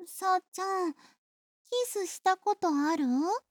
さっちゃん、キスしたことある？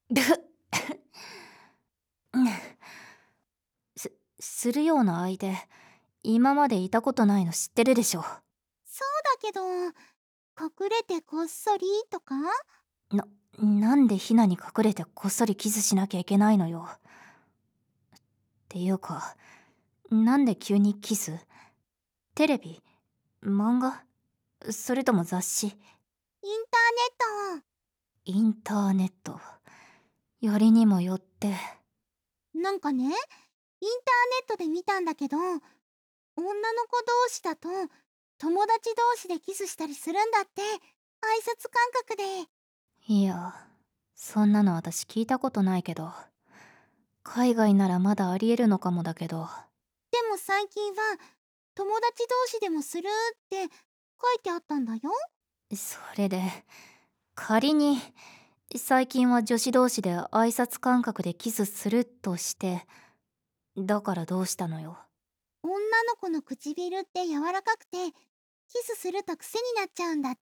す、するような相手、今までいたことないの知ってるでしょ。 そうだけど、隠れてこっそりとか？ な、なんでヒナに隠れてこっそりキスしなきゃいけないのよ。っていうか、なんで急にキス？テレビ？漫画？それとも雑誌？ インターネット。 インターネット。よりにもよって。 なんかね、インターネットで見たんだけど、女の子同士だと友達同士でキスしたりするんだって。挨拶感覚で。 いや、そんなの私聞いたことないけど、海外ならまだありえるのかもだけど。 でも最近は友達同士でもするって書いてあったんだよ。 それで、仮に最近は女子同士で挨拶感覚でキスするとして、だからどうしたのよ。 女の子の唇って柔らかくて、キスすると癖になっちゃうんだって。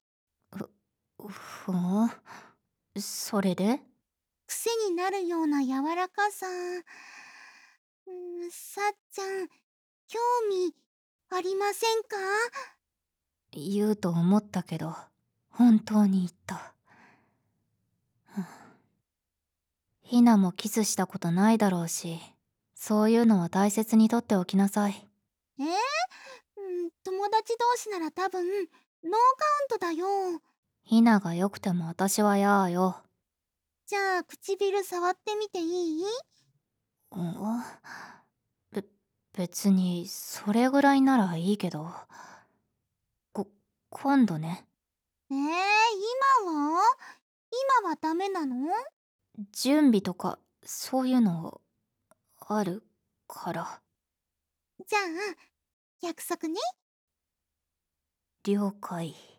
ふん、それで？ 癖になるような柔らかさ。さっちゃん、興味ありませんか？ 言うと思ったけど、本当に言った。ひなもキスしたことないだろうし、そういうのは大切にとっておきなさい。 友達同士なら多分、ノーカウントだよ。 ひなが良くても私はやーよ。 じゃあ、唇触ってみていい？ うん、べ、別に、それぐらいならいいけど。こ、今度ね。 今は？今はダメなの？ 準備とか、そういうの、あるから。 じゃあ、約束ね。 了解。